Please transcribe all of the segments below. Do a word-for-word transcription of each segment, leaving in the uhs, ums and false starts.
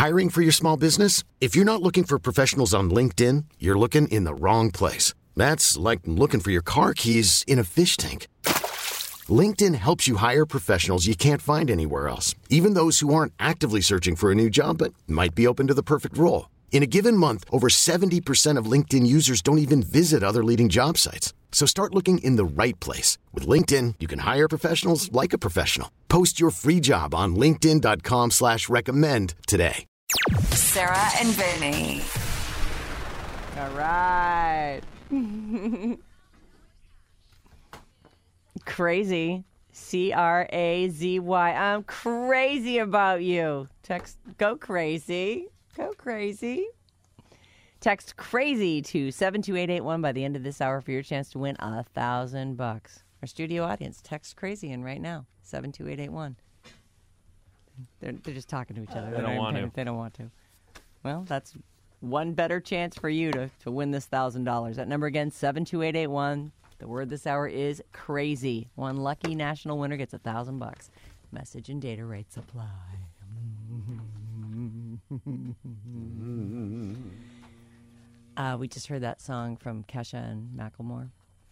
Hiring for your small business? If you're not looking for professionals on LinkedIn, you're looking in the wrong place. That's like looking for your car keys in a fish tank. LinkedIn helps you hire professionals you can't find anywhere else, even those who aren't actively searching for a new job but might be open to the perfect role. In a given month, over seventy percent of LinkedIn users don't even visit other leading job sites. So start looking in the right place. With LinkedIn, you can hire professionals like a professional. Post your free job on linkedin.com slash recommend today. Sarah and Vinny. All right. Crazy. C R A Z Y. I'm crazy about you. Text, go crazy. Go crazy. Text crazy to seven two eight eight one by the end of this hour for your chance to win a thousand bucks. Our studio audience, text crazy in right now. seven two eight eight one. They're, they're just talking to each other. They don't want to. They don't want to. Well, that's one better chance for you to, to win this one thousand dollars. That number again, seven two eight eight one. The word this hour is crazy. One lucky national winner gets a thousand bucks. Message and data rates apply. uh, we just heard that song from Kesha and Macklemore.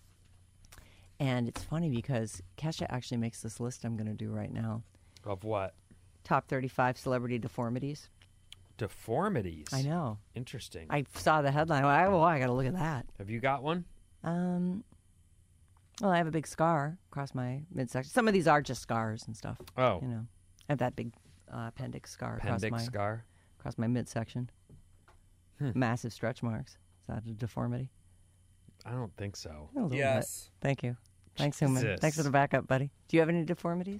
And it's funny because Kesha actually makes this list I'm going to do right now. Of what? Top thirty-five celebrity deformities. Deformities? I know. Interesting. I saw the headline. I, oh, I got to look at that. Have you got one? Um, well, I have a big scar across my midsection. Some of these are just scars and stuff. Oh. You know, I have that big uh, appendix scar Appendix across my scar? across my midsection. Hmm. Massive stretch marks. Is that a deformity? I don't think so. A little Yes. bit. Thank you. Thanks, Human. Jesus. Thanks for the backup, buddy. Do you have any deformities?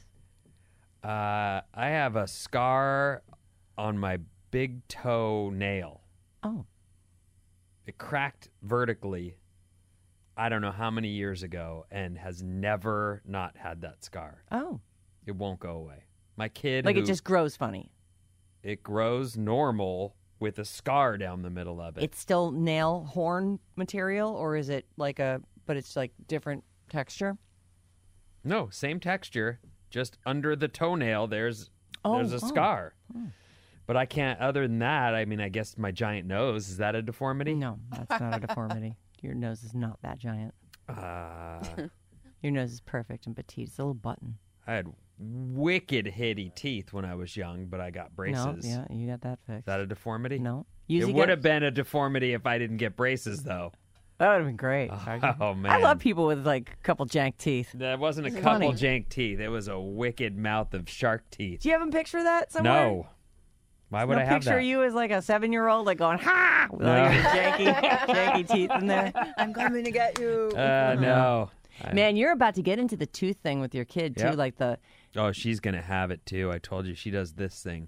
Uh, I have a scar on my big toe nail. Oh. It cracked vertically, I don't know how many years ago, and has never not had that scar. Oh. It won't go away. My kid, Like who, it just grows funny. it grows normal with a scar down the middle of it. It's still nail horn material, or is it like a, but it's like different texture? No, same texture, just under the toenail. There's Oh, there's a oh. scar. But I can't. Other than that, I mean, I guess my giant nose, is that a deformity? No, that's not a deformity. Your nose is not that giant. Uh, Your nose is perfect and petite. It's a little button. I had wicked hitty teeth when I was young, but I got braces. No, yeah, you got that fixed. Is that a deformity? No. It Usually would get- have been a deformity if I didn't get braces, though. That would have been great. Oh, man. I love people with like a couple jank teeth. That wasn't a It's couple funny. jank teeth. It was a wicked mouth of shark teeth. Do you have a picture of that somewhere? No. Why would no I have picture that? of you as like a seven-year-old, like going ha, with No. like your janky, janky teeth in there. I'm coming to get you. Uh, no. I- Man, you're about to get into the tooth thing with your kid too, Yep. like the. Oh, she's gonna have it too. I told you she does this thing.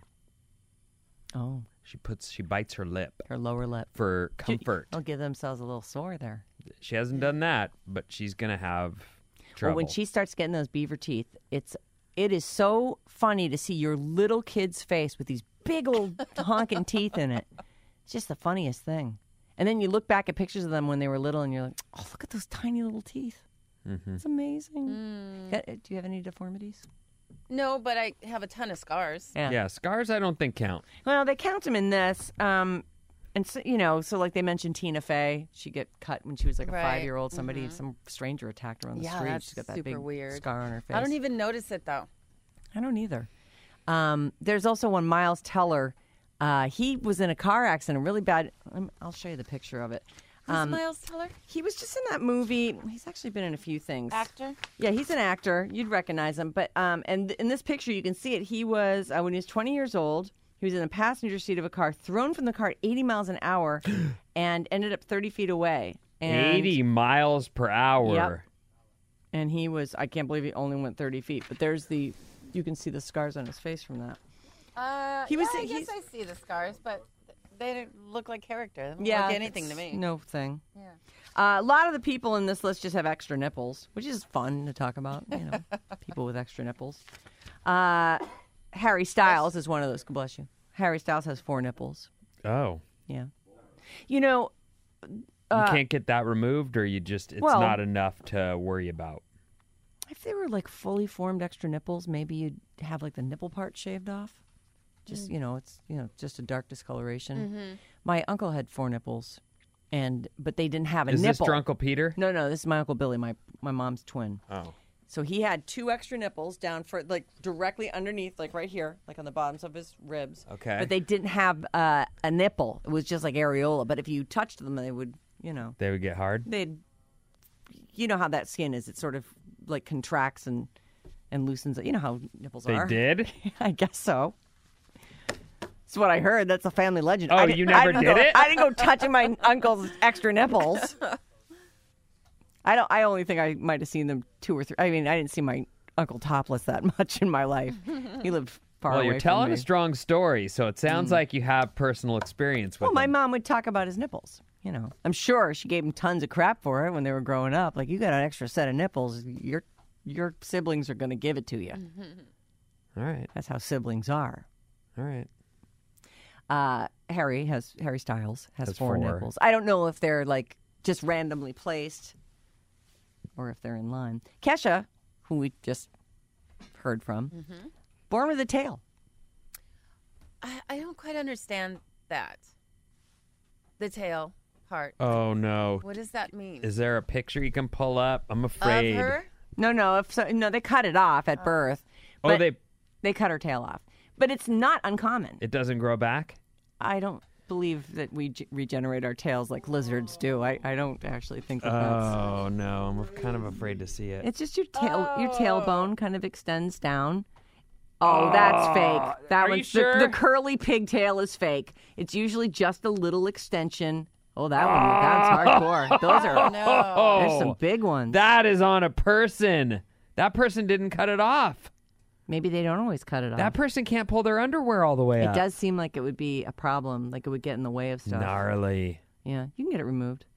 Oh, She puts, she bites her lip her lower lip. for comfort. They'll give themselves a little sore there. She hasn't done that, but she's gonna have trouble. Well, when she starts getting those beaver teeth, it's it is so funny to see your little kid's face with these big old honking teeth in it. It's just the funniest thing. And then you look back at pictures of them when they were little, and you're like, "Oh, look at those tiny little teeth! Mhm. It's amazing." Got- Do you have any deformities? No, but I have a ton of scars. Yeah. Yeah, scars I don't think count. Well, they count them in this. Um, and so, you know, so like they mentioned Tina Fey, she get cut when she was like a Right. five-year-old. Somebody, some stranger attacked her on the Yeah, street. that's She's got that super big weird. scar on her face. I don't even notice it though. I don't either. Um, there's also one Miles Teller. Uh, he was in a car accident, really bad. um, I'll show you the picture of it. Who's Um, Miles Teller? He was just in that movie. He's actually been in a few things. Actor? Yeah, he's an actor. You'd recognize him. But um, and in this picture, you can see it. He was uh, when he was twenty years old. He was in the passenger seat of a car, thrown from the car at eighty miles an hour, and ended up thirty feet away. And, eighty miles per hour. Yep. And he was. I can't believe he only went thirty feet. But there's the. You can see the scars on his face from that. Uh, He was- yeah, I he's- guess I see the scars, but they didn't look like character. They don't Yeah, look like anything to it's me. No thing. Yeah. Uh, a lot of the people in this list just have extra nipples, which is fun to talk about. You know, people with extra nipples. Uh, Harry Styles is one of those. Bless you. Harry Styles has four nipples. Oh. Yeah. You know, You uh, can't get that removed, or you just, it's well- not enough to worry about. if they were like fully formed extra nipples, maybe you'd have like the nipple part shaved off. Just, you know, it's, you know, just a dark discoloration. Mm-hmm. My uncle had four nipples, and but they didn't have a Is nipple. this your Uncle Peter? No, no, this is my Uncle Billy, my, my mom's twin. Oh. So he had two extra nipples down for, like, directly underneath, like right here, like on the bottoms of his ribs. Okay. But they didn't have uh, a nipple. It was just like areola. But if you touched them, they would, you know, They would get hard? they'd, you know how that skin is. It sort of, like, contracts and, and loosens. You know how nipples They are. did? I guess so. That's what I heard. That's a family legend. Oh, I didn't- you never I didn't did go, it? I didn't go touching my uncle's extra nipples. I don't. I only think I might have seen them two or three. I mean, I didn't see my uncle topless that much in my life. He lived far Well, away you're telling from me. a strong story, so it sounds like you have personal experience with Well, my them. mom would talk about his nipples. You know, I'm sure she gave him tons of crap for it when they were growing up. Like, you got an extra set of nipples, your your siblings are going to give it to you. All right. That's how siblings are. All right. Uh, Harry has Harry Styles has, Has four, four. nipples. I don't know if they're like just randomly placed or if they're in line. Kesha, who we just heard from, Mm-hmm. born with a tail. I, I don't quite understand that. The tail part. Oh, no. What does that mean? Is there a picture you can pull up? I'm afraid. Of her? No, no, if so, no, they cut it off at birth. Oh, but they. they cut her tail off. But it's not uncommon. It doesn't grow back? I don't believe that we g- regenerate our tails like lizards do. I, I don't actually think that that's. Oh, no. I'm kind of afraid to see it. It's just your tail. Your tailbone kind of extends down. Oh, that's fake. That are you one's sure? the, the curly pigtail is fake. It's usually just a little extension. Oh, that one. That's hardcore. Those are. No. There's some big ones. That is on a person. That person didn't cut it off. Maybe they don't always cut it off. That person can't pull their underwear all the way it up. does seem like it would be a problem. Like it would get in the way of stuff. Gnarly. Yeah, you can get it removed.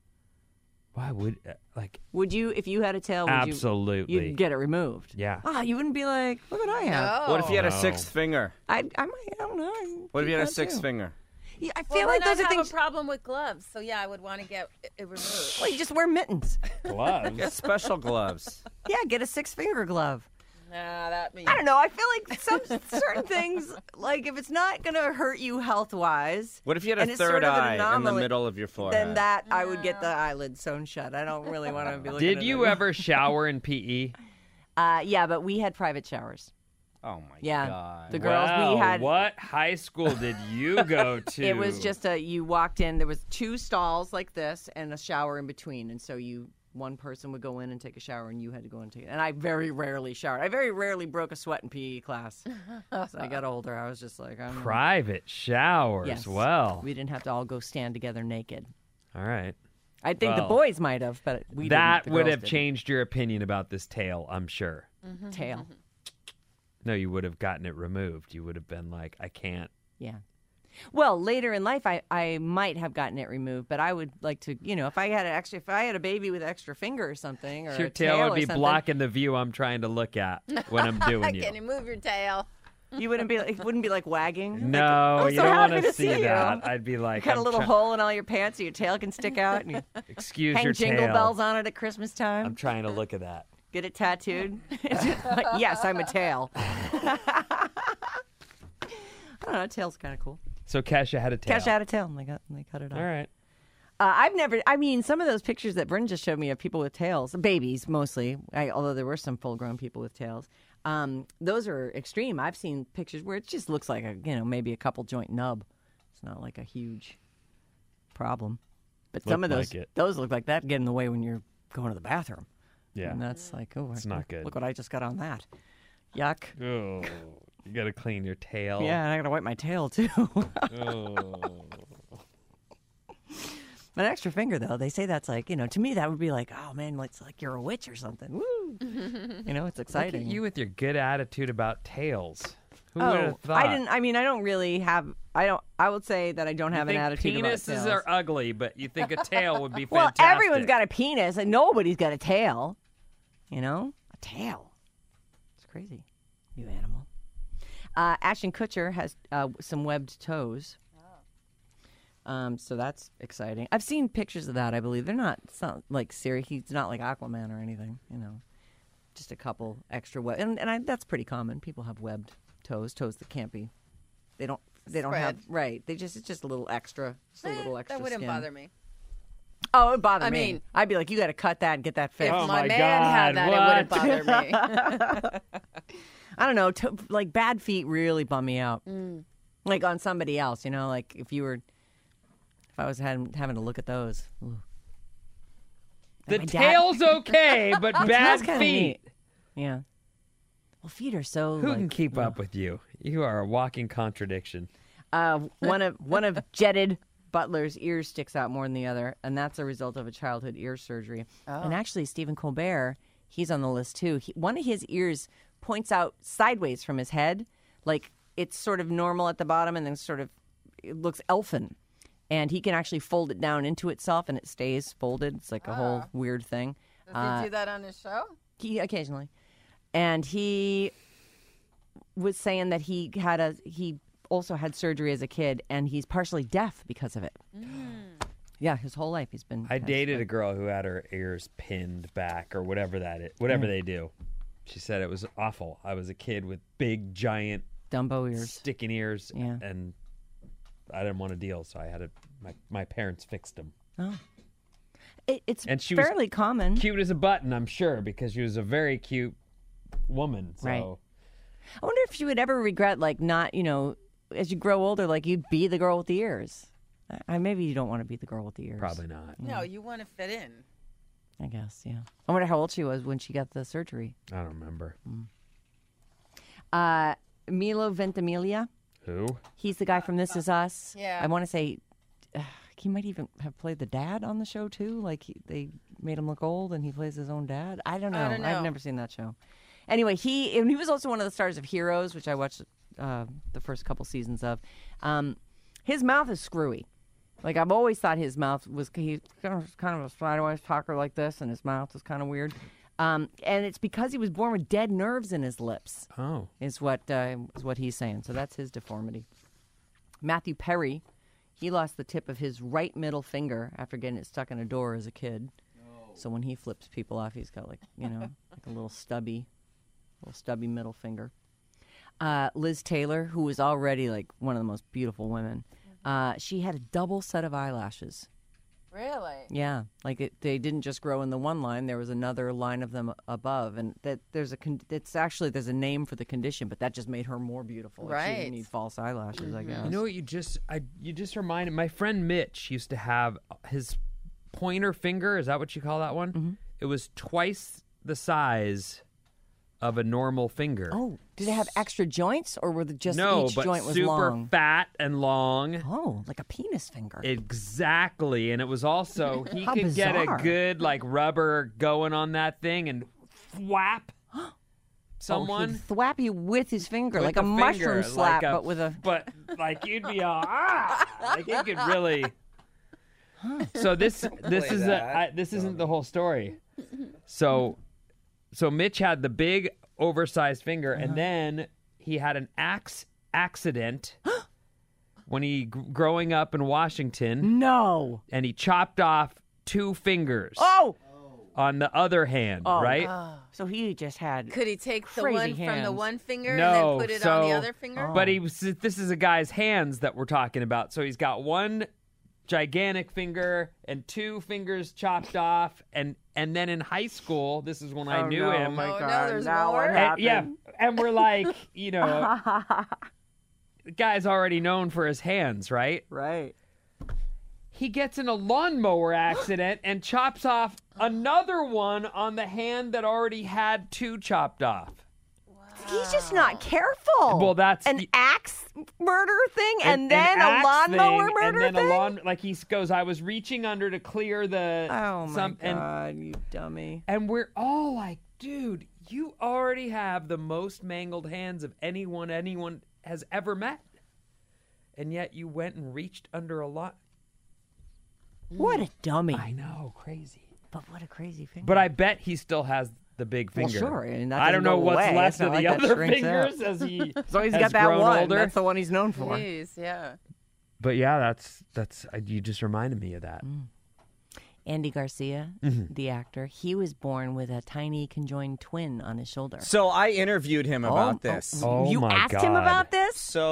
Why would, uh, like, Would you, if you had a tail? Would absolutely. You, you'd get it removed. Yeah. Ah, you wouldn't be like, look what I have. No. What if you had a No. sixth finger? I, I might. I don't know. I What if you had a think sixth too. finger? Yeah, I Well, feel like then those I'd are have things. a problem with gloves. So yeah, I would want to get it it removed. Well, you just wear mittens. Gloves. Get special gloves. Yeah, get a six finger glove. Nah, that means I don't know. I feel like some certain things, like if it's not going to hurt you health wise, What if you had And a it's third sort of an eye in the anomaly, middle of your forehead? then that I would get the eyelid sewn shut. I don't really want to be looking Did at you it. ever shower in P E? Uh, yeah, but we had private showers. Oh my Yeah, god. the girls Wow, we had. what high school did you go to? It was just a you walked in. There was two stalls like this and a shower in between, and so you one person would go in and take a shower, and you had to go and take it. And I very rarely showered. I very rarely broke a sweat in P E class. As I got older, I was just like, I'm private showers. Yes. Well, We didn't have to all go stand together naked. all right. I think the Well, boys might have, but we that didn't. The would girls have didn't. changed your opinion about this tail, I'm sure. Tail. No, you would have gotten it removed. You would have been like, I can't. Yeah. Well, later in life, I, I might have gotten it removed, but I would like to, you know, if I had an extra, if I had a baby with extra finger or something, or Your a tail tail would or be something, blocking the view I'm trying to look at when I'm doing you. Can you move your tail? you wouldn't be, like, it wouldn't be like wagging. No, I'm you so don't want happy to to see see you. that. I'd be like, Cut a I'm little try- hole in all your pants so your tail can stick out, and you Excuse hang your jingle tail. bells on it at Christmas time. I'm trying to look at that. Get it tattooed. It's just like, yes, I'm a tail. I don't know. Tail's kind of cool. So Kesha had a tail. Cash out of tail, and they got and they cut it off. All right. Uh, I've never. I mean, some of those pictures that Bryn just showed me of people with tails, babies mostly. I, although there were some full-grown people with tails. Um, those are extreme. I've seen pictures where it just looks like a, you know, maybe a couple joint nub. It's not like a huge problem. But some Looked of those, like it. those look like that get in the way when you're going to the bathroom. Yeah. And that's like, oh, It's I- not good. Look what I just got on that. Yuck. Oh, you got to clean your tail. Yeah, and I gotta wipe my tail too. Oh. An extra finger, though, they say that's like, you know, to me that would be like, oh man, it's like you're a witch or something. Woo! You know, it's Look exciting. at you with your good attitude about tails. Who would oh, have thought? I didn't. I mean, I don't really have. I don't. I would say that I don't have you an think attitude about penises tails. are ugly, but you think a tail would be well, fantastic. everyone's got a penis, and nobody's got a tail. You know, a tail. It's crazy. You animal. Uh, Ashton Kutcher has uh, some webbed toes. Um, so that's exciting. I've seen pictures of that. I believe they're not. It's not like serious. He's not like Aquaman or anything. You know, just a couple extra web, and and I, that's pretty common. People have webbed toes, toes that can't be They don't. They don't Spread. have right. They just it's just a little extra. Just a Eh, little extra. that wouldn't skin. bother me. Oh, it would bother I me. mean- I'd be like, you got to cut that and get that fixed. If Oh my, my man God, had that, what? it wouldn't bother me. I don't know. To, like bad feet really bum me out. Mm. Like on somebody else, you know. Like if you were, if I was having, having to look at those. Ooh. The my dad- tail's okay, but Tail's bad kinda feet. neat. Yeah. Well, feet are so. Who like, can keep ugh. up with you? You are a walking contradiction. Uh, one of one of Jetted Butler's ears sticks out more than the other, and that's a result of a childhood ear surgery. Oh. And actually, Stephen Colbert, he's on the list too. He, one of his ears points out sideways from his head, like it's sort of normal at the bottom, and then sort of it looks elfin. And he can actually fold it down into itself, and it stays folded. It's like a whole weird thing. Does Uh, he do that on his show? He occasionally, and he was saying that he had a he also had surgery as a kid, and he's partially deaf because of it. Yeah, his whole life he's been. I has- dated a girl who had her ears pinned back or whatever that is, whatever they do. She said it was awful. I was a kid with big, giant, Dumbo ears. sticking ears, Yeah. and I didn't want to deal, so I had to. My my parents fixed them. Oh, it, it's And she was fairly common. Cute as a button, I'm sure, because she was a very cute woman. So. Right. I wonder if you would ever regret, like, not, you know, as you grow older, like you'd be the girl with the ears. I, maybe you don't want to be the girl with the ears. Probably not. No, you want to fit in. I guess, yeah. I wonder how old she was when she got the surgery. I don't remember. Uh, Milo Ventimiglia. Who? He's the guy from This Is Us. Yeah. I want to say uh, he might even have played the dad on the show too. Like he, they made him look old, and he plays his own dad. I don't know. I don't know. I've never seen that show. Anyway, he and he was also one of the stars of Heroes, which I watched uh, the first couple seasons of. Um, his mouth is screwy. Like I've always thought his mouth was he's kind of, kind of a sideways talker like this, and his mouth is kind of weird. Um, and it's because he was born with dead nerves in his lips. Oh. Is what uh, is what he's saying. So that's his deformity. Matthew Perry, he lost the tip of his right middle finger after getting it stuck in a door as a kid. So when he flips people off, he's got like you know like a little stubby, little stubby middle finger. Uh, Liz Taylor, who was already like one of the most beautiful women, uh, she had a double set of eyelashes. Really? Yeah, like it, they didn't just grow in the one line. There was another line of them above, and that there's a. Con- it's actually there's a name for the condition, but that just made her more beautiful. Like, she Right. didn't need false eyelashes, I guess. You know what? You just I you just reminded my friend Mitch used to have his pointer finger. Is that what you call that one? Mm-hmm. It was twice the size of a normal finger. Oh, did it have extra joints, or were the just no, each but joint was super long? fat and long. Oh, like a penis finger. Exactly, and it was also he How could get bizarre. a good like rubber going on that thing and thwap someone. Oh, he'd thwap you with his finger, with like a the mushroom finger, slap, like a- but with a. but like you'd be all ah, like it could really. So this this play is that. a, I, this isn't the whole story. So so Mitch had the big oversized finger, Uh-huh. and then he had an axe accident when he g- growing up in Washington, No. and he chopped off two fingers Oh. on the other hand, Oh. right? So he just had. Could he take the Crazy one from the hands. one finger No, and then put it on the so- other finger? Oh. But he was, this is a guy's hands that we're talking about. So he's got one gigantic finger and two fingers chopped off. And, and then in high school, this is when I Oh, knew no, him. my Oh, no, God. there's now more? what And- And- happened? yeah. And we're like, you know, the guy's already known for his hands, right? Right. He gets in a lawnmower accident and chops off another one on the hand that already had two chopped off. He's just not careful. Well, that's an the- axe murder thing, and, An- then an a axe lawnmower thing, murder and then thing. a lawn like he goes, I was reaching under to clear the Oh my some, and God, you dummy! and we're all like, dude, you already have the most mangled hands of anyone anyone has ever met, and yet you went and reached under a lot. What a dummy! I know, crazy. But what a crazy finger. But I bet he still has the big Well, finger. sure, and that I don't doesn't know go what's away. left It's not of the like that other shrinks out. fingers as he so he's has got that grown one. older. That's the one he's known for. Jeez, yeah. But yeah, that's that's I, you just reminded me of that. Andy Garcia, Mm-hmm. the actor, he was born with a tiny conjoined twin on his shoulder. So I interviewed him about Oh, this. Oh, you my asked him God. about this? So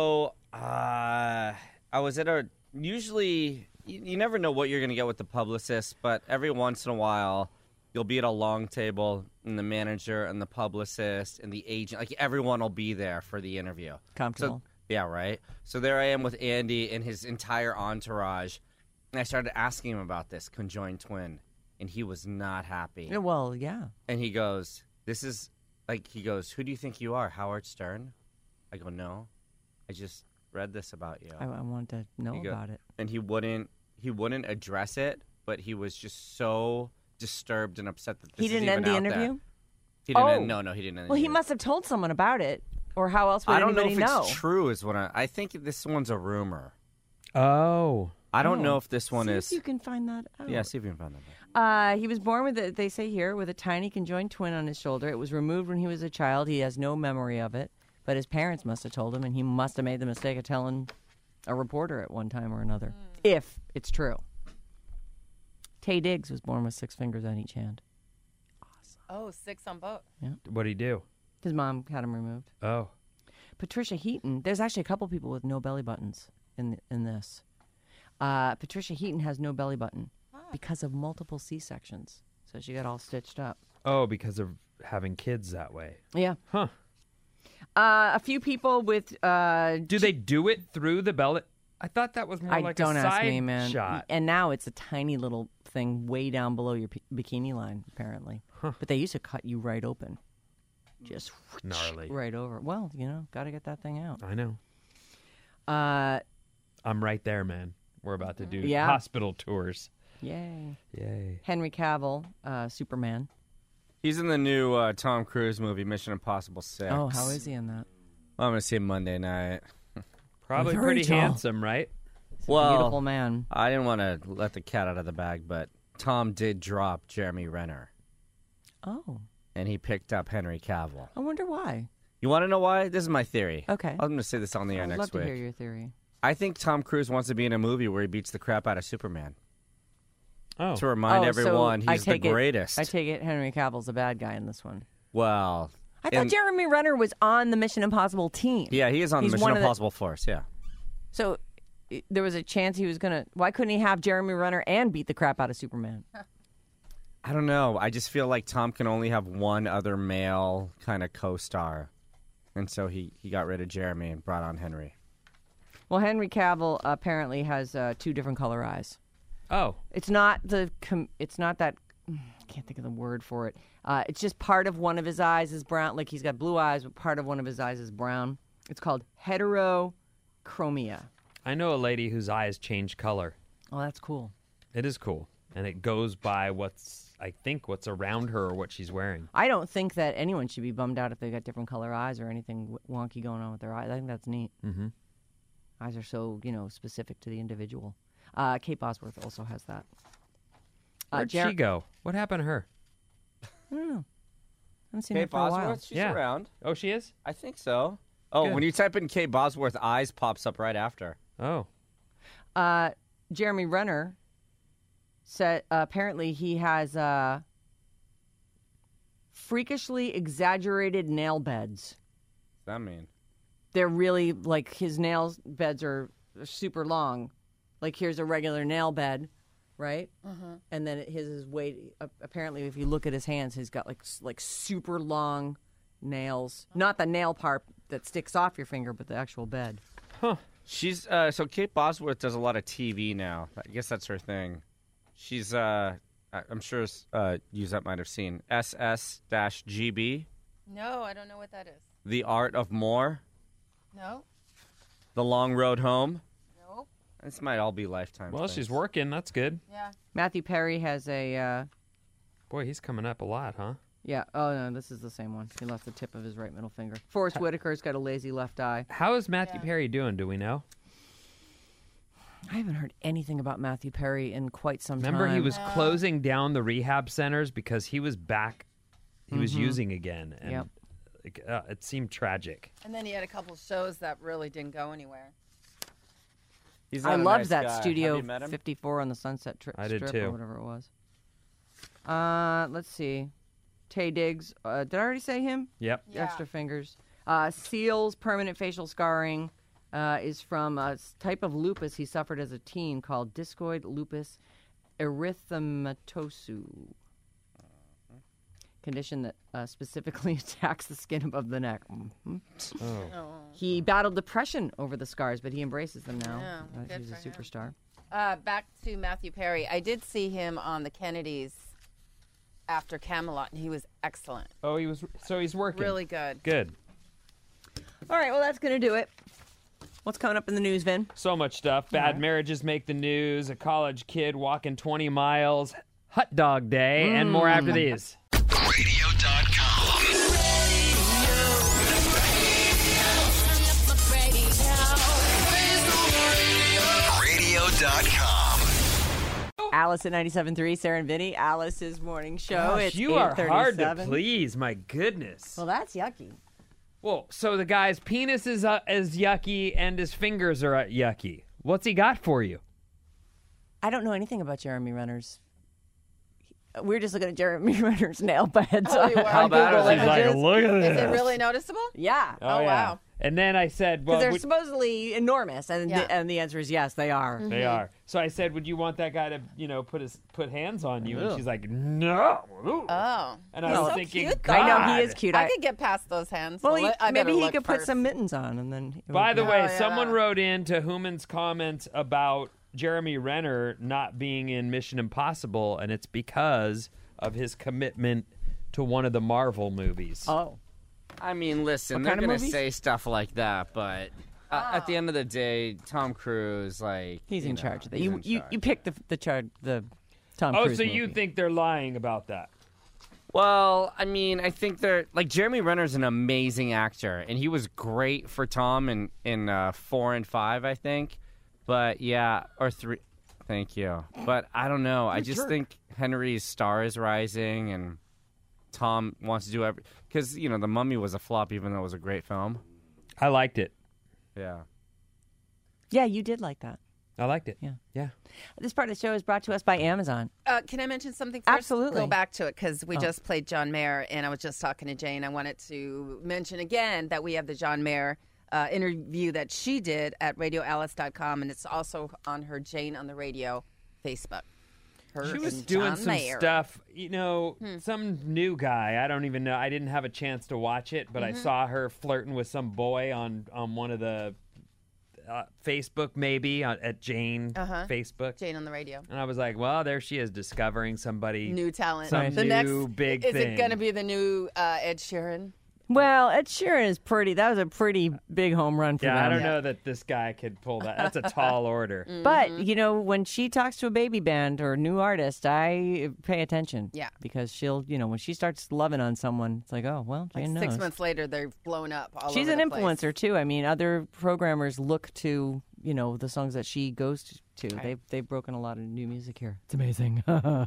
Uh, I was at a, usually, you, you never know what you're going to get with the publicist, but every once in a while, you'll be at a long table, and the manager and the publicist and the agent, like everyone will be there for the interview. Comfortable. So, yeah, right? So there I am with Andy and his entire entourage, and I started asking him about this conjoined twin, and he was not happy. Yeah, well, yeah. And he goes, this is, like, he goes, who do you think you are, Howard Stern? I go, no, I just read this about you. I, I wanted to know He go- about it. And he wouldn't, he wouldn't address it, but he was just so disturbed and upset that this He is didn't even end the out there. interview? He didn't Oh. end, no, no, he didn't end the Well, he interview. must have told someone about it, or how else would I don't know anybody if know? it's true is what I, I think this one's a rumor. Oh. I don't Oh. know if this one See is. if you can find that out. Yeah, see if you can find that. Uh, he was born with, a, they say here, with a tiny conjoined twin on his shoulder. It was removed when he was a child. He has no memory of it, but his parents must have told him, and he must have made the mistake of telling a reporter at one time or another, if it's true. Tay Diggs was born with six fingers on each hand. Oh, six on both. What'd he do? His mom had him removed. Oh. Patricia Heaton, there's actually a couple people with no belly buttons in in this. Uh, Patricia Heaton has no belly button because of multiple C-sections. So she got all stitched up. Oh, because of having kids that way. Yeah. Huh. Uh, a few people with... Uh, Do they do it through the belly? I thought that was more I like don't a ask side me, man. shot. And now it's a tiny little thing way down below your p- bikini line, apparently. But they used to cut you right open. Just Gnarly. right over. Well, you know, got to get that thing out. I know. Uh, I'm right there, man. We're about to do Yeah. hospital tours. yay. Yay. Henry Cavill, uh, Superman. He's in the new uh, Tom Cruise movie, Mission Impossible six. Oh, how is he in that? I'm going to see him Monday night. Probably Very pretty tall. handsome, right? He's a Well, beautiful man. I didn't want to let the cat out of the bag, but Tom did drop Jeremy Renner, Oh, and he picked up Henry Cavill. I wonder why. You want to know why? This is my theory. Okay. I'm going to say this on the air I'd next love to week. hear your theory. I think Tom Cruise wants to be in a movie where he beats the crap out of Superman. Oh. To remind Oh, everyone so I he's the take it- greatest. I take it Henry Cavill's the bad guy in this one. well, I thought and- Jeremy Renner was on the Mission Impossible team. yeah, he is on He's the Mission one of the- Impossible Force, yeah. So i- there was a chance he was going to... Why couldn't he have Jeremy Renner and beat the crap out of Superman? I don't know. I just feel like Tom can only have one other male kind of co-star. And so he, he got rid of Jeremy and brought on Henry. Well, Henry Cavill apparently has uh, two different color eyes. Oh. It's not the... Com- it's not that... I can't think of the word for it. Uh, it's just part of one of his eyes is brown. Like he's got blue eyes, but part of one of his eyes is brown. It's called heterochromia. I know a lady whose eyes change color. Oh, that's cool. It is cool. And it goes by what's, I think, what's around her or what she's wearing. I don't think that anyone should be bummed out if they got different color eyes or anything w- wonky going on with their eyes. I think that's neat. Mm-hmm. Eyes are so, you know, specific to the individual. Uh, Kate Bosworth also has that. Uh, Where'd Jer- she go? What happened to her? I don't know. I haven't seen Kate her for a while. Bosworth? She's Yeah. around. Oh, she is? I think so. Oh, Good. when you type in Kate Bosworth, eyes pops up right after. Oh. Uh, Jeremy Renner said uh, apparently he has uh, freakishly exaggerated nail beds. What's that mean? They're really like his nail beds are super long. Like here's a regular nail bed, right? Mm-hmm. And then his is way. Uh, apparently, if you look at his hands, he's got like s- like super long nails. Not the nail part that sticks off your finger, but the actual bed. She's uh, so Kate Bosworth does a lot of T V now. I guess that's her thing. She's uh, I- I'm sure uh, you that might have seen S S G B, No, I don't know what that is. The Art of More, No, The Long Road Home. no, This might all be Lifetime. Well, things. she's working. That's good. yeah. Matthew Perry has a. Uh, Boy, he's coming up a lot, huh? Yeah. Oh no, this is the same one. He lost the tip of his right middle finger. Forrest Whitaker's got a lazy left eye. How is Matthew Yeah. Perry doing? Do we know? I haven't heard anything about Matthew Perry in quite some Remember, time. he was closing down the rehab centers because he was back. He was Mhm. using again, and Yep. like, uh, it seemed tragic. And then he had a couple shows that really didn't go anywhere. He's I not a loved nice that guy. Studio Have you met him? fifty-four on the Sunset Tri- I did Strip too. or whatever it was. Uh, let's see. Tay Diggs. Uh, did I already say him? Yep. Yeah. Extra fingers. Uh, Seals, permanent facial scarring. uh, is from a s- type of lupus he suffered as a teen called discoid lupus erythematosus. Condition that uh, specifically attacks the skin above the neck. Mm-hmm. Oh. He battled depression over the scars, but he embraces them now. Yeah, Uh, good he's a for him. superstar. Uh, back to Matthew Perry. I did see him on the Kennedys after Camelot, and he was excellent. Oh, he was. So he's working. Really good. Good. All right, well, that's going to do it. What's coming up in the news, Vin? So much stuff. Bad marriages make the news. A college kid walking twenty miles. Hot dog day, and more after these. radio dot com. radio dot com. Alice at ninety-seven point three, Sarah and Vinny, Alice's morning show. Gosh, it's you are hard to eight thirty-seven. please. My goodness. Well, that's yucky. Well, so the guy's penis is uh, is yucky, and his fingers are uh, yucky. What's he got for you? I don't know anything about Jeremy Renner's. We're just looking at Jeremy Renner's nail beds Oh, on, you are? on How bad Google is it? He's like, Images. look at Is this. it really noticeable? Yeah, Oh, Oh, yeah. wow. And then I said, because well, they're would- supposedly enormous, and Yeah. the, and the answer is yes, they are. they are. So I said, would you want that guy to, you know, put his put hands on you? And she's like, no. Oh. And I He's was so thinking, cute, though. I know he God. is cute. I I, could get past those hands. well, Well, he- I better maybe he look could put first. some mittens on, and then. it By would the be- way, Oh, yeah. someone wrote in to Human's comment about Jeremy Renner not being in Mission Impossible, and it's because of his commitment to one of the Marvel movies. Oh, I mean, listen, What they're kind of gonna movies? say stuff like that, but uh, at the end of the day, Tom Cruise, like he's you in know, charge of that. he's You in you charge. you picked the the char- the Tom Oh, Cruise so you movie. think they're lying about that? Well, I mean, I think they're like Jeremy Renner's an amazing actor, and he was great for Tom in in uh, four and five, I think. But yeah, or three. Thank you. But I don't know. I just think Henry's star is rising, and Tom wants to do every because you know the Mummy was a flop, even though it was a great film. I liked it. Yeah. Yeah, you did like that. I liked it. Yeah. Yeah. This part of the show is brought to us by Amazon. Uh, can I mention something first? Absolutely. Go back to it because we Oh. just played John Mayer, and I was just talking to Jane. I wanted to mention again that we have the John Mayer uh, interview that she did at radio alice dot com, and it's also on her Jane on the Radio Facebook. Her She was and doing John some Mayer. stuff, you know, Hmm. some new guy. I don't even know. I didn't have a chance to watch it, but Mm-hmm. I saw her flirting with some boy on on one of the uh, Facebook, maybe uh, at Jane Uh-huh. Facebook. Jane on the Radio. And I was like, well, there she is discovering somebody. New talent. Some the new next big is thing. it going to be the new uh, Ed Sheeran? Well, Ed Sheeran is pretty. That was a pretty big home run for Yeah, them. I don't know that this guy could pull that. That's a tall order. But, Mm-hmm. you know, when she talks to a baby band or a new artist, I pay attention. Yeah. Because she'll, you know, when she starts loving on someone, it's like, oh, well, Like Jane knows. six months later, they're blown up. All She's over an the place. influencer, too. I mean, other programmers look to, you know, the songs that she goes to. They've, they've broken a lot of new music here. It's amazing.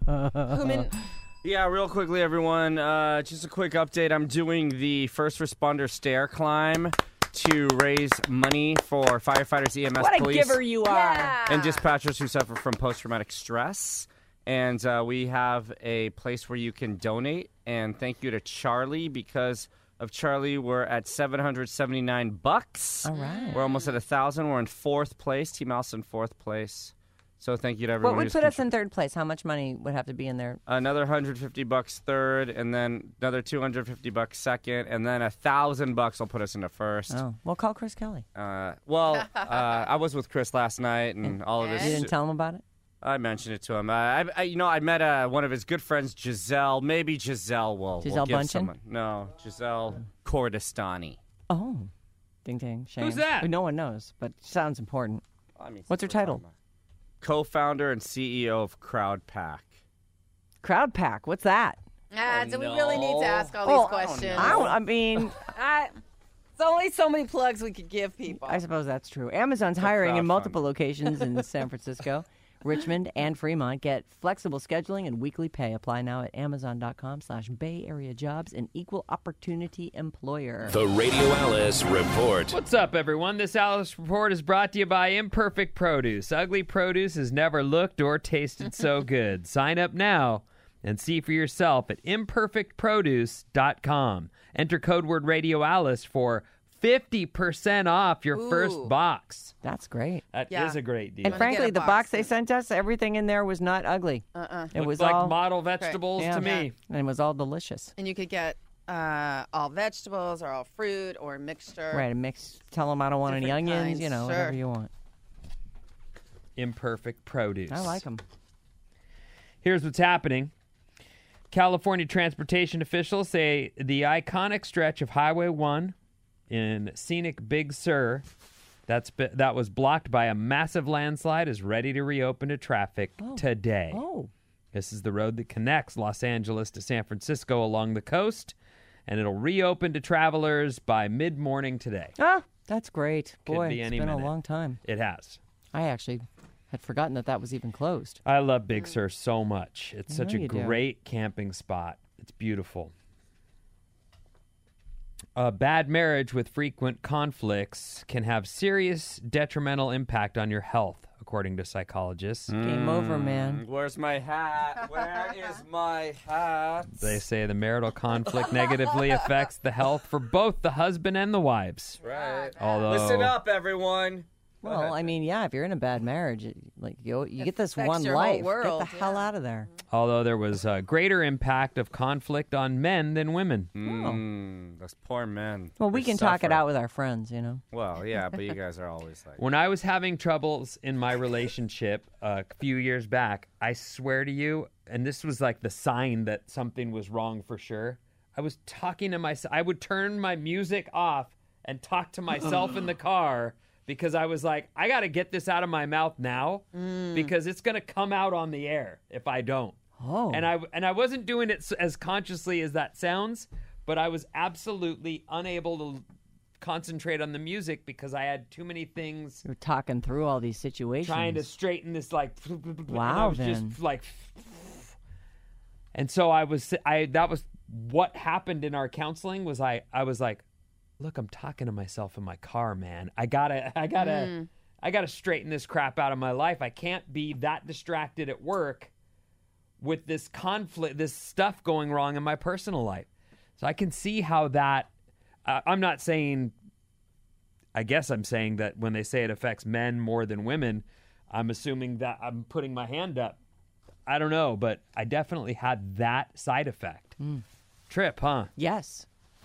Human, Yeah, real quickly, everyone. Uh, just a quick update. I'm doing the first responder stair climb to raise money for firefighters, E M S, What a police, giver you are. yeah. and dispatchers who suffer from post-traumatic stress. And uh, we have a place where you can donate. And thank you to Charlie. Because of Charlie, we're at seven hundred seventy-nine bucks. All right. We're almost at a thousand. We're in fourth place. Team Mouse in fourth place. So thank you to everyone. What would who's put us contributed. in third place? How much money would have to be in there? Another one hundred fifty bucks third, and then another two hundred fifty bucks second, and then a thousand bucks will put us into first. Oh, well, call Chris Kelly. Uh, well, uh, I was with Chris last night, and all of You his. didn't tell him about it? I mentioned it to him. Uh, I, I, you know, I met uh, one of his good friends, Giselle. Maybe Giselle will. Giselle will give Bundchen? someone. No, Giselle Kordestani. Oh. Ding, ding. Shame. Who's that? No one knows, but sounds important. I mean, What's her title? Co-founder and C E O of CrowdPack. Crowd Pack. What's that? Ah, do we really need to ask all Oh, these questions? I don't. I mean, I, it's only so many plugs we could give people. I suppose that's true. Amazon's hiring in crowdfund. multiple locations in San Francisco, Richmond, and Fremont. Get flexible scheduling and weekly pay. Apply now at amazon.com slash Bay Area Jobs, an equal opportunity employer. The Radio Alice Report. What's up, everyone? This Alice Report is brought to you by Imperfect Produce. Ugly produce has never looked or tasted so good. Sign up now and see for yourself at imperfect produce dot com. Enter code word Radio Alice for fifty percent off your first Ooh. box. That's great. That is Yeah. a great deal. And Wanna frankly, get a the box box they then. sent us, everything in there was not ugly. Uh-uh. It Looks was like all model vegetables Yeah. to me. and it was all delicious. And you could get uh, all vegetables or all fruit or a mixture. Right, a mix. Tell them I don't want any Different onions. kinds, You know, sure. whatever you want. Imperfect produce. I like them. Here's what's happening. California transportation officials say the iconic stretch of Highway one in scenic Big Sur that's be- that was blocked by a massive landslide is ready to reopen to traffic today. Oh, This is the road that connects Los Angeles to San Francisco along the coast, and it'll reopen to travelers by mid-morning today. ah, that's great. Could Boy, be it's any been minute. a long time. It has. I actually had forgotten that that was even closed. I love Big Sur so much. It's I such know a you do. great camping spot. It's beautiful. A bad marriage with frequent conflicts can have serious detrimental impact on your health, according to psychologists. Game over, man. Where's my hat? Where is my hat? They say the marital conflict negatively affects the health for both the husband and the wives. Right. Although, Listen up, everyone. Well, I mean, yeah, if you're in a bad marriage, it, like you, you get this affects one your whole life. world, get the hell yeah. out of there. although there was a greater impact of conflict on men than women. Mm, those poor men. Well, we They can talk it suffer. out with our friends, you know. Well, yeah, but you guys are always like. When I was having troubles in my relationship uh, a few years back, I swear to you, and this was like the sign that something was wrong for sure. I was talking to myself. I would turn my music off and talk to myself in the car because I was like, I got to get this out of my mouth now because it's going to come out on the air if I don't. Oh. And I and I wasn't doing it s- as consciously as that sounds, but I was absolutely unable to concentrate on the music because I had too many things You're talking through all these situations. trying to straighten this like and I Wow, was then. just like and so I was I that was what happened in our counseling was I I was like, look, I'm talking to myself in my car, man. I gotta I gotta I gotta straighten this crap out of my life. I can't be that distracted at work with this conflict, this stuff going wrong in my personal life. So I can see how that uh, I'm not saying I guess I'm saying that when they say it affects men more than women, I'm assuming that I'm putting my hand up. I don't know, but I definitely had that side effect. Trip, huh? Yes.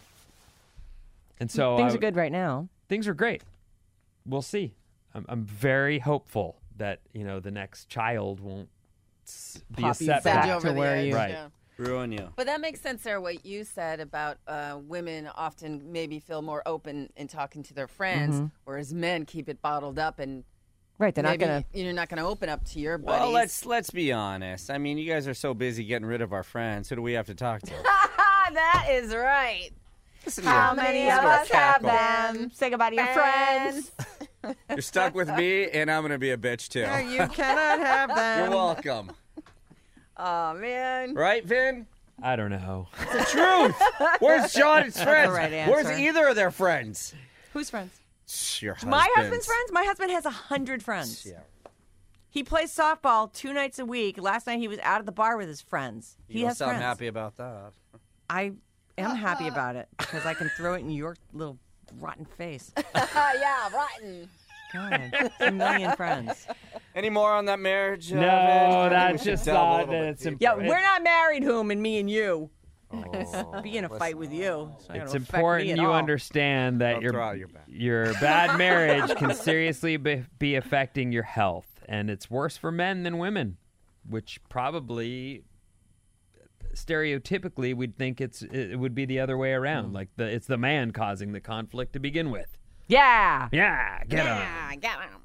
And so Things I- are good right now. Things are great. We'll see. I'm, I'm very hopeful that you know the next child won't s- be a Pop you setback. back Send you over to the where edge, you- Right. yeah. Ruin you. But that makes sense, Sarah, what you said about uh, women often maybe feel more open in talking to their friends, Mm-hmm. whereas men keep it bottled up and Right, they're not maybe going to. you're not going to open up to your buddies. Well, let's let's be honest. I mean, you guys are so busy getting rid of our friends. Who do we have to talk to? Ah, that is right. Listen How here. many Listen of to our us have cackle. them? Say goodbye to your friends. You're stuck with me, and I'm gonna be a bitch too. You cannot have them. You're welcome. Oh man. Right, Vin? I don't know. The truth. Where's John's friends? right Where's answer. either of their friends? Who's friends? Your husband's. My husband's friends? My husband has a hundred friends. Yeah. He plays softball two nights a week. Last night he was out at the bar with his friends. You he don't has sound friends. happy about that. I am happy about it because I can throw it in your little rotten face. Oh yeah, rotten. God, a million friends. Any more on that marriage? uh, Vin? I No, think that's we should just delve a thought little that bit it's deeper. Yeah, important. we're not married, whom, and me and you. Oh, Be in a fight with you. It's, not It's gonna affect me important at you all. understand that Don't your throw out your back. your bad marriage can seriously be, be affecting your health, and it's worse for men than women, which probably stereotypically we'd think it's it would be the other way around. Like the it's the man causing the conflict to begin with. Yeah. Yeah, get him, Yeah, got him.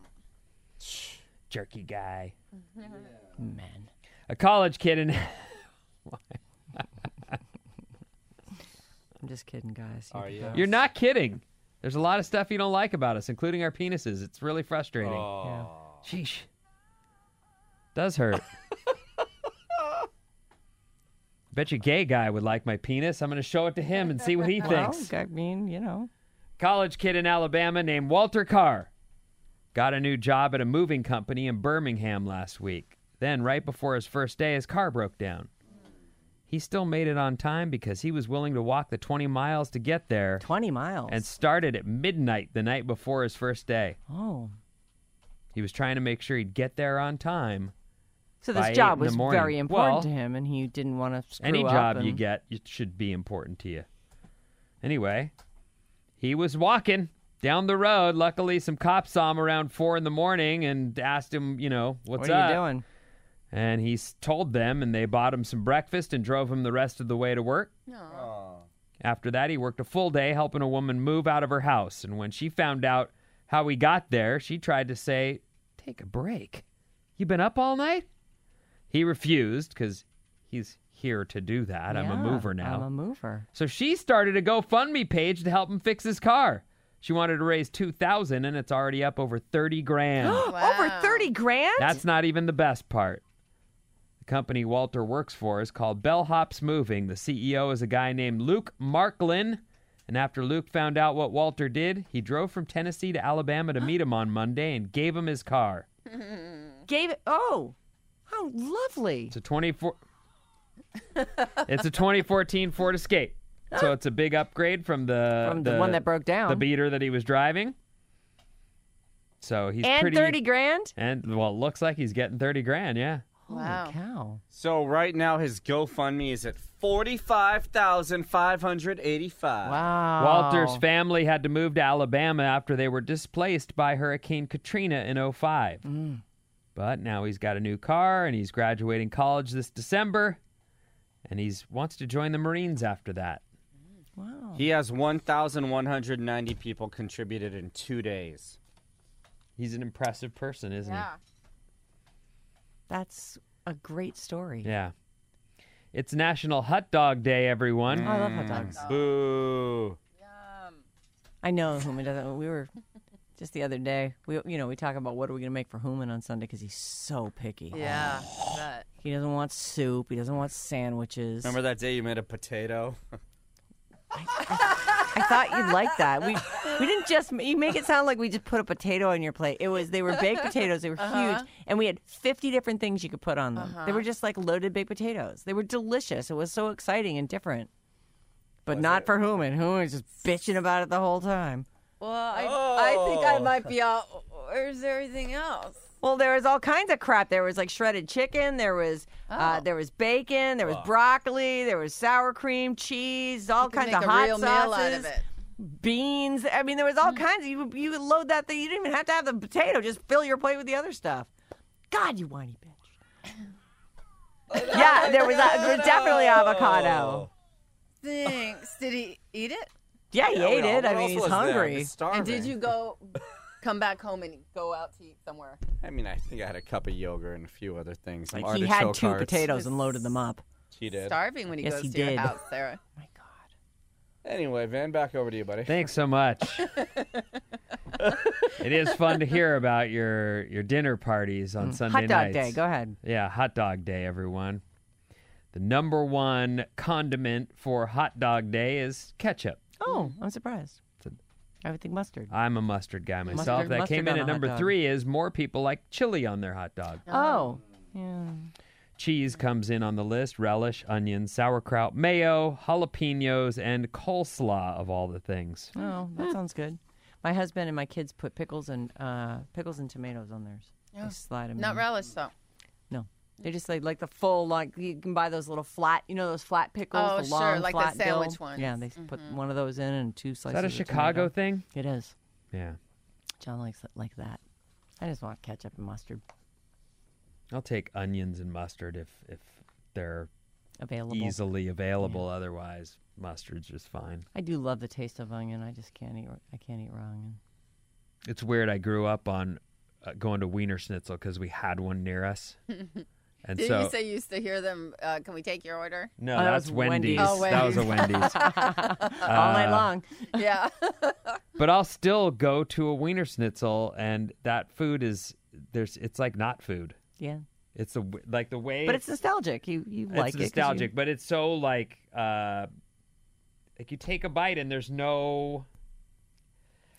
jerky guy. Men. A college kid in I'm just kidding, guys. Are can you? go. You're not kidding. There's a lot of stuff you don't like about us, including our penises. It's really frustrating. Oh. Sheesh. Does hurt. Bet you gay guy would like my penis. I'm going to show it to him and see what he Well, thinks. I mean, you know. College kid in Alabama named Walter Carr got a new job at a moving company in Birmingham last week. Then, right before his first day, his car broke down. he still made it on time because he was willing to walk the twenty miles to get there twenty miles. and started at midnight the night before his first day. Oh. He was trying to make sure he'd get there on time. So by this eight job in the was morning. very important Well, to him, and he didn't want to screw Any up. job and... you get, it should be important to you. Anyway, he was walking down the road. Luckily, some cops saw him around four in the morning and asked him, you know, what's What are up? you doing? And he s- told them, and they bought him some breakfast and drove him the rest of the way to work. After that, he worked a full day helping a woman move out of her house. And when she found out how he got there, she tried to say, take a break. You been up all night? He refused because he's here to do that. I'm a Yeah, mover now. I'm a mover. So she started a GoFundMe page to help him fix his car. She wanted to raise two thousand, and it's already up over thirty grand. Over thirty grand? That's not even the best part. The company Walter works for is called Bellhops Moving. The C E O is a guy named Luke Marklin. And after Luke found out what Walter did, he drove from Tennessee to Alabama to meet him on Monday and gave him his car. Gave it. Oh, how lovely. It's a twenty-four. It's a twenty fourteen Ford Escape. So it's a big upgrade from the From the one that broke down. the beater that he was driving. So he's and pretty thirty grand? And well, it looks like he's getting thirty grand. Yeah. Wow. Holy cow. So right now his GoFundMe is at forty-five thousand five hundred eighty-five. Wow. Walter's family had to move to Alabama after they were displaced by Hurricane Katrina in oh five. Mm. But now he's got a new car and he's graduating college this December, and he wants to join the Marines after that. Wow. He has one thousand one hundred ninety people contributed in two days. He's an impressive person, isn't Yeah. That's a great story. he? Yeah. It's National Hot Dog Day, everyone. Oh, I love hot dogs. Boo. I know Hooman doesn't. We were just the other day. We, you know, we talk about what are we going to make for Hooman on Sunday because he's so picky. Yeah. I bet. He doesn't want soup. He doesn't want sandwiches. Remember that day you made a potato? I thought you'd like that. We we didn't just you make it sound like we just put a potato on your plate. It was they were baked potatoes. They were Uh-huh. huge, and we had fifty different things you could put on them. They were just like loaded baked potatoes. They were delicious. It was so exciting and different. But not for Hooman. Hooman was just bitching about it the whole time. Well, I, I think I might be out. Where's everything else? Well, there was all kinds of crap. There was like shredded chicken. There was uh, Oh. there was bacon. There was broccoli. There was sour cream, cheese, all You can kinds make of a hot real sauces, meal out of it. beans. I mean, there was all kinds. Of, you you could load that thing. You didn't even have to have the potato. Just fill your plate with the other stuff. God, you whiny bitch. yeah, there was uh, there was definitely avocado. Thanks. Did he eat it? Yeah, he Yeah, ate what it. I else mean, he's was there? hungry. He's starving. And did you go, come back home and go out to eat somewhere? I mean, I think I had a cup of yogurt and a few other things. Some Like he had artichoke two hearts. potatoes and loaded them up. He did. Starving when he Yes, goes he to did. your house, Sarah. My God. Anyway, Van, back over to you, buddy. Thanks so much. It is fun to hear about your your dinner parties on Sunday Hot dog nights. day. Go ahead. Yeah, hot dog day, everyone. The number one condiment for hot dog day is ketchup. Oh, I'm surprised. I would think mustard. I'm a mustard guy myself. Mustard- that mustard came on in a at hot number dog. three is more people like chili on their hot dog. Oh. Yeah. Cheese comes in on the list, relish, onions, sauerkraut, mayo, jalapenos, and coleslaw of all the things. Oh, that sounds good. My husband and my kids put pickles and uh, pickles and tomatoes on theirs. They slide them Not in. relish, though. No, they just like like the full like you can buy those little flat, you know, those flat pickles. Oh, the sure, long, like the flat sandwich bill. ones. Yeah, they put one of those in and two Is slices. that a of Chicago tomato. thing? It is. Yeah. John likes it like that. I just want ketchup and mustard I'll take onions and mustard if if they're available. easily available. Otherwise, mustard's just fine. I do love the taste of onion. I just can't eat. I can't eat raw onion. It's weird. I grew up on uh, going to Wiener Schnitzel because we had one near us. And Did so you say you used to hear them? Uh, can we take your order? no, Oh, that that's was Wendy's. Wendy's. Oh, That was a Wendy's. Wendy's. All night Uh, long. Yeah. But I'll still go to a Wiener Schnitzel, and that food is there's. It's like not food. Yeah, It's the w- like the way. but it's nostalgic. You you it's like it 'cause you- nostalgic, but it's so like uh, like you take a bite and there's no.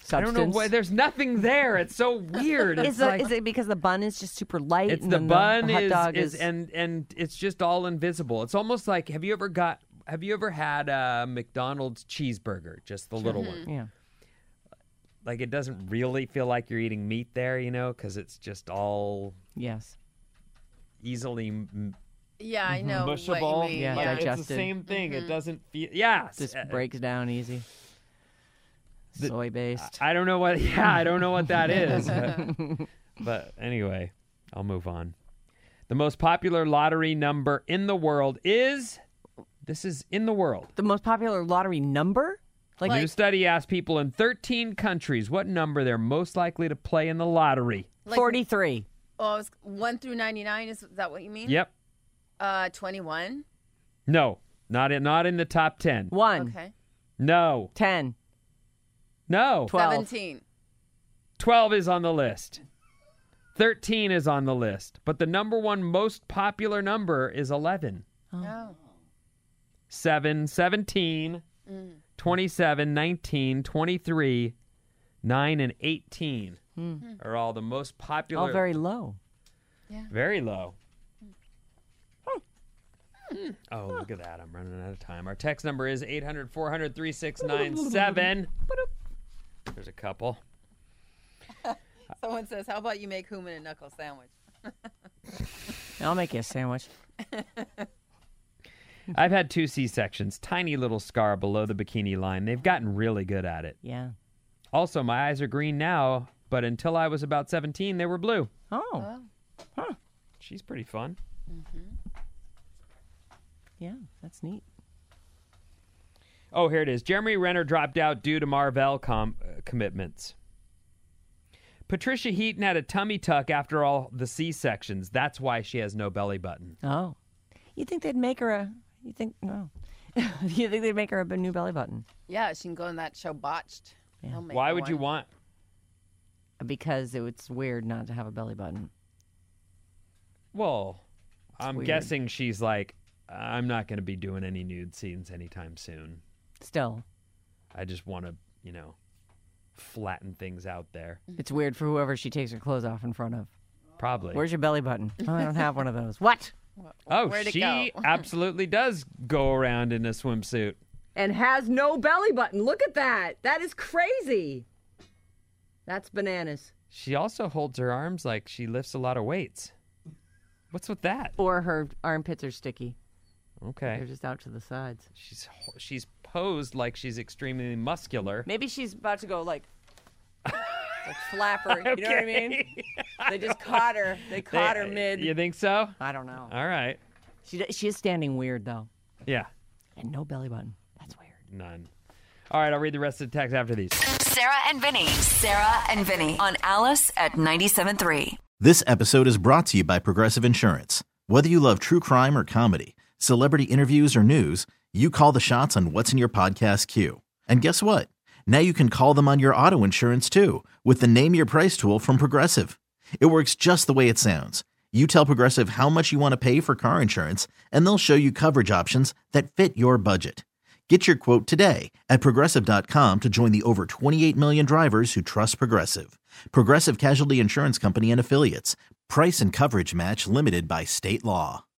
I don't know why. There's nothing there. It's so weird. It's Is, the, like, is it because the bun is just super light? it's and the then bun the hot is, dog is and and it's just all invisible. It's almost like have you ever got have you ever had a McDonald's cheeseburger, just the little one? Yeah. Like it doesn't really feel like you're eating meat there, you know, because it's just all Yes. easily m- Yeah, I know. what you mushable. mean. Yeah, Like, it's the digested. same thing. It doesn't feel. Yeah, Just uh, breaks down easy. The- Soy based. I don't know what. Yeah, I don't know what that is. But, but anyway, I'll move on. The most popular lottery number in the world is. This is in the world. The most popular lottery number? Like, a new study asked people in thirteen countries what number they're most likely to play in the lottery. Like- forty-three. Oh, it's one through ninety-nine. Is that what you mean? Yep. Uh, twenty-one. No, not in not in the top ten. One. Okay. No, Ten. no. Twelve. Seventeen. twelve is on the list. thirteen is on the list, but the number one most popular number is eleven. Oh. seven, seventeen, Mm. twenty-seven, nineteen, twenty-three, nine, and eighteen are all the most popular. All very low. Very low. Hmm. Oh, look at that. I'm running out of time. Our text number is eight hundred, four hundred, three six nine seven. There's a couple. Someone says, "How about you make Hooman a knuckle sandwich?" I'll make you a sandwich. I've had two C-sections, tiny little scar below the bikini line. They've gotten really good at it. Yeah. Also, my eyes are green now, but until I was about seventeen, they were blue. Oh. She's pretty fun. Yeah, that's neat. Oh, here it is. Jeremy Renner dropped out due to Marvell com- uh, commitments. Patricia Heaton had a tummy tuck after all the C-sections. That's why she has no belly button. Oh. You think they'd make her a... You think... No. You think they'd make her a new belly button? Yeah, she can go on that show Botched. They'll make Why her would you one. want... Because it, it's weird not to have a belly button. Well, I'm weird. guessing she's like, I'm not going to be doing any nude scenes anytime soon. Still. I just want to, you know, flatten things out there. It's weird for whoever she takes her clothes off in front of. Probably. Where's your belly button? Oh, I don't have one of those. What? oh, Where'd it she go? absolutely does go around in a swimsuit. And has no belly button. Look at that. That is crazy. That's bananas. She also holds her arms like she lifts a lot of weights. What's with that? Or her armpits are sticky. Okay. They're just out to the sides. She's she's posed like she's extremely muscular. Maybe she's about to go like, like flapper. You know what I mean? They just caught her. They caught her They- mid. You think so? I don't know. All right. She she is standing weird though, Yeah. and no belly button. That's weird. None. All right. I'll read the rest of the text after these. Sarah and Vinny. Sarah and Vinny on Alice at ninety-seven point three. This episode is brought to you by Progressive Insurance. Whether you love true crime or comedy, celebrity interviews or news, you call the shots on what's in your podcast queue. And guess what? Now you can call them on your auto insurance too with the Name Your Price tool from Progressive. It works just the way it sounds. You tell Progressive how much you want to pay for car insurance, and they'll show you coverage options that fit your budget. Get your quote today at Progressive dot com to join the over twenty-eight million drivers who trust Progressive. Progressive Casualty Insurance Company and Affiliates. Price and coverage match limited by state law.